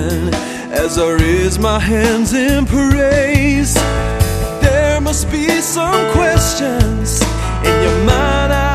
hand as I raise my hands in praise. There must be some questions in your mind